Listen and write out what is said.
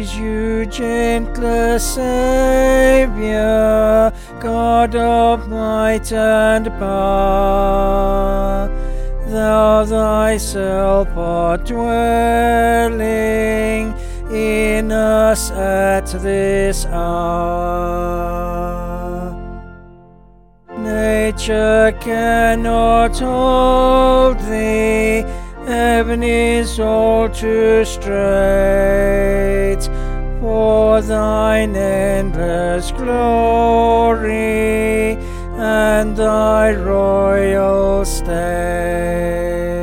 praise you, gentlest Saviour, God of might and power. Thou thyself art dwelling in us at this hour. Nature cannot hold thee, heaven is all too strait for thine endless glory and thy royal state.